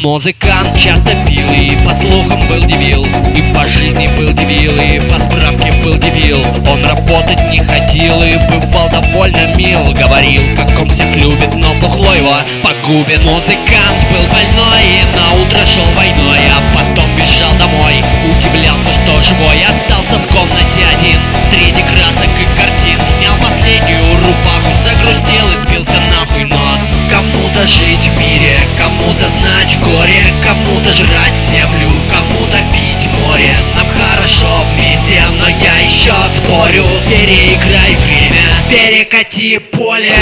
Музыкант часто пил и по слухам был дебил, и по жизни был дебил, и по справке был дебил. Он работать не хотел и бывал довольно мил. Говорил, как он всех любит, но бухло его погубит. Музыкант был больной и на утро шел войной, а потом бежал домой. Удивлялся, что живой, остался в комнате один среди красок и картин. Снял последнюю рубаху, загрустил и спился нахуй. Но кому-то жить в мире, кому-то знать горе, кому-то жрать землю, кому-то пить море. Нам хорошо вместе, но я еще спорю. Переиграй время, перекати поле.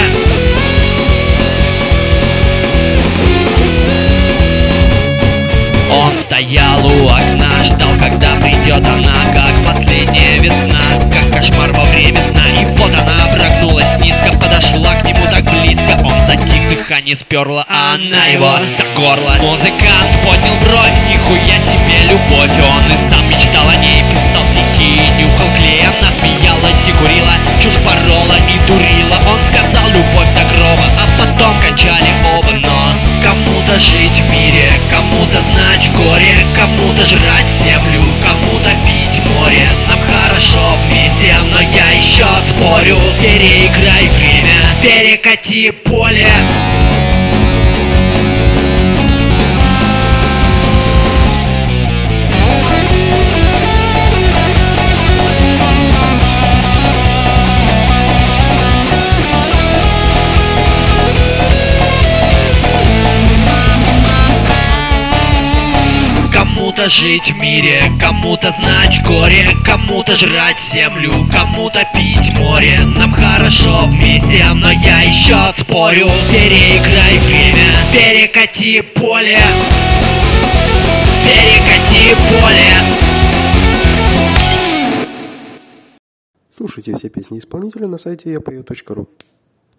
Он стоял у окна, ждал, когда придет она, как последняя весна, как кошмар во время сна. И вот она прогнулась низко, подошла к нему так близко. Он затих, дыхание сперла, а она его за горло. Музыкант поднял бровь, нихуя себе любовь. Он и сам мечтал о ней, писал стихи и нюхал клей. Она смеялась и курила, чушь порола и дурила. Он сказал любовь до гроба, а потом кончали оба. Но кому-то жить в мире, кому-то знать горе, кому-то жрать землю, кому-то пить море. Нам хорошо вместе, но я еще спорю. Переиграй время, перекати поле. Кому-то жить в мире, кому-то знать горе, кому-то жрать землю, кому-то пить море. Нам хорошо вместе, но я еще спорю. Переиграй время, перекати поле. Перекати поле. Слушайте все песни исполнителя на сайте yapeo.ru.